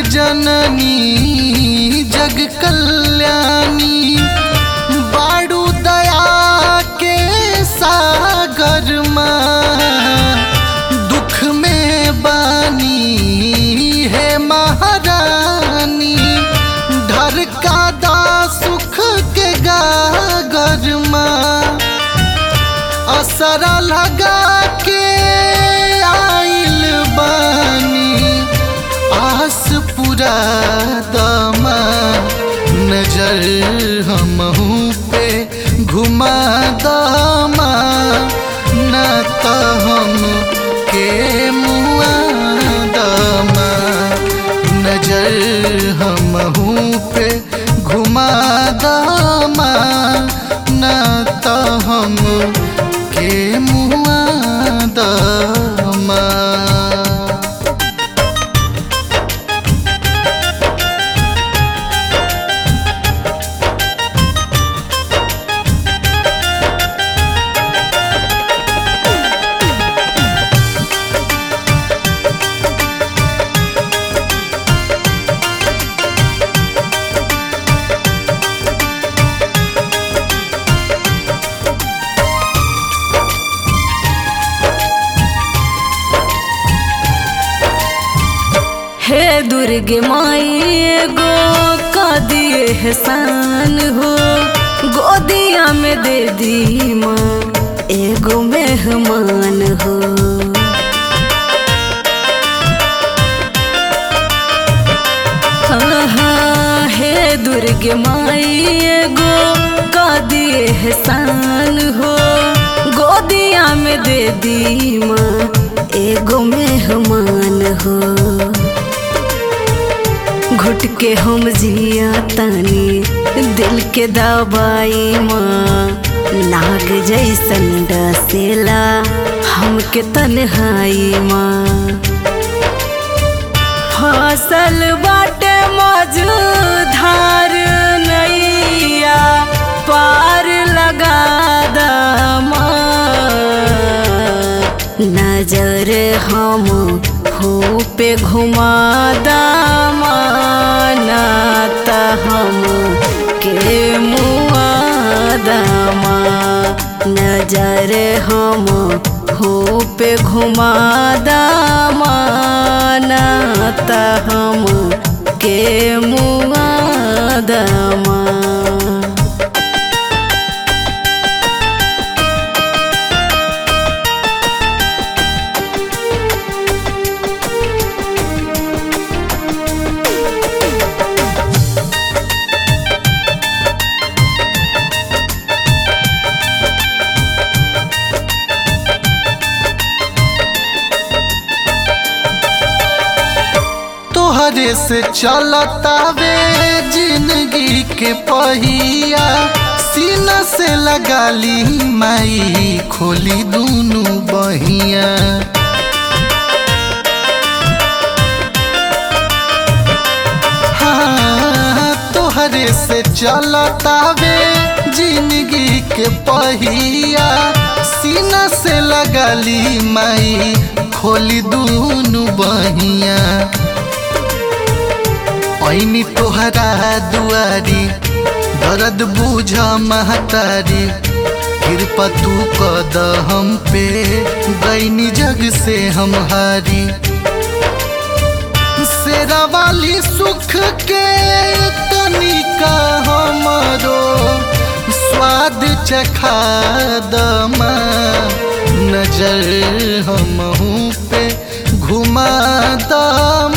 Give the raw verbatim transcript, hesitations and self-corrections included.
जननी जग कल्याणी बाड़ू दया के सागर माँ दुख में बानी है महारानी ढर का दा सुख के गागर माँ असरा लगा के आइल बानी आस पूरा दमा नजर हमहू पे घुमा दमा न तो हम के मुआ दमा नजर हमहू पे घुमा दमा न तो हम के मुआ दमा। हे दुर्गे माई गो का दिए एहसान हो गोदिया में दे दी माँ एगो मेहमान हो। हाँ हाँ हे दुर्गे माई गो का दिए एहसान हो गोदिया में दे दी माँ एगो मेहमान हो। घुट के हम जिया तानी दिल के दवाई माँ नाग जैसन डसेला हमके तन्हाई माँ फसल बाटे मझधार नैया पार लगा दमा नजर हम हो पे घुमा दमा त हम के मुआ दमा नजर हम हो पे घुमा दमा त हम के मुआ दमा। तोहरे से चलतावे जिंदगी के पहिया सीना से लगा ली माई खोली दूनु बहिया। हाँ तोहरे से चलतावे जिंदगी के पहिया सीना से लगा ली माई खोली दूनु बहिया। ऐनी तोहरा दुआरी दर्द बूझा महतारी कृपा तू कद हम पे गईनी जग से हम हारी शेरा वाली सुख के तनिका हमरो स्वाद चखा दमा नजर हमहू पे घुमा दमा